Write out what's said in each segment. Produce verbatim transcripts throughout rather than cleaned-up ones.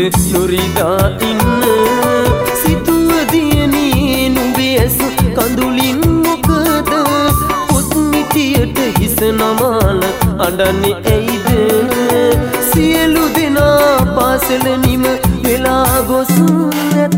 නොරිදා ඉන්න සිතුව දියණියේ නුඹේ ඇස් කඳුලින් මොකද පොත් මිටියට හිස නමාල අඬන්නේ ඇයිද සියලු දෙනා පාසල නිම වෙලා ගොස් නැත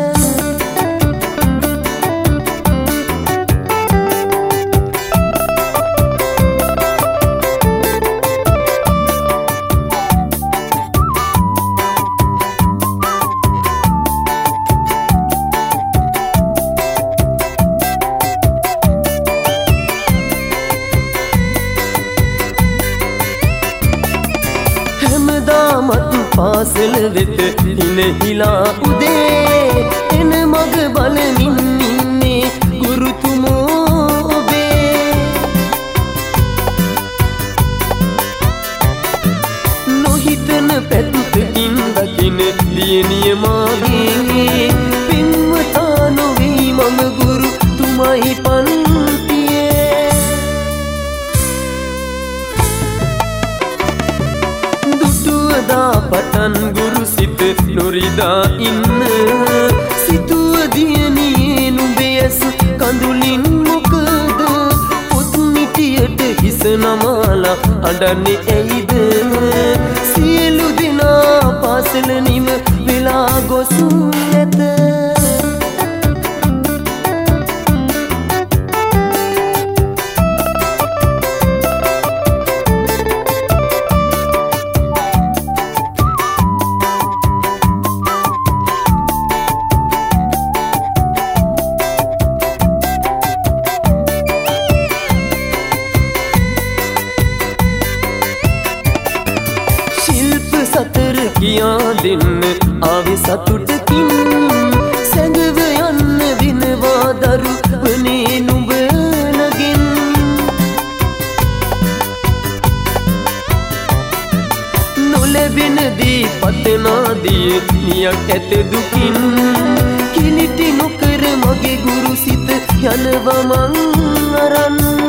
හැමදාමත් පාසල වෙත හිනහිලා උදේ එන මග බලමින් ඉන්නේ ගුරුතුමෝ ඔබේ නොහිතන පැත්තකින් දකින දියණිය මාගේ පින්වතා නොවී මම ගුරුතුමයි පන්තියේ දුටුවදා පටන් ගුරු සිත නොරිදා ඉන්න සිතුව දියණියේ නුඹේ ඇස් කඳුලින් මොකද පොත් මිටියට හිස නමාලා අඬන්නේ ඇයිද සියලු දෙනා පාසල නිම වෙලා ගොස් නැත සතර කියා දෙන්න ආවේ සතුටකින් සැඟව යන්න විනවා දරුවනේ නුඹලගෙන් නොලැබෙන දී පතනාදී නියක් ඇත දුකින් කිලිටි නොකර මගේ ගුරු සිත යනවා මං අරන්